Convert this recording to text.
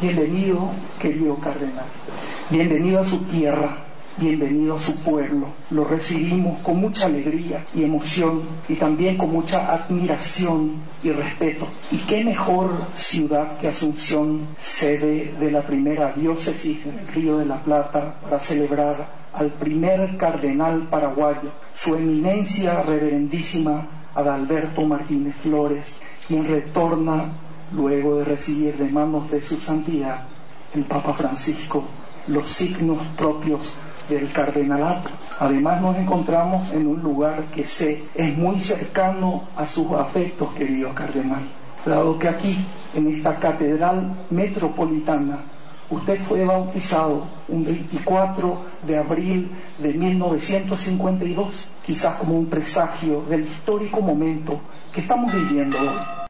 Bienvenido, querido cardenal. Bienvenido a su tierra. Bienvenido a su pueblo. Lo recibimos con mucha alegría y emoción y también con mucha admiración y respeto. Y qué mejor ciudad que Asunción, sede de la primera diócesis del Río de la Plata, para celebrar al primer cardenal paraguayo, su eminencia reverendísima Adalberto Martínez Flores, quien retorna luego de recibir de manos de su santidad, el Papa Francisco, los signos propios del cardenalato. Además nos encontramos en un lugar que es muy cercano a sus afectos, querido cardenal, dado que aquí, en esta catedral metropolitana, usted fue bautizado un 24 de abril de 1952, quizás como un presagio del histórico momento que estamos viviendo hoy.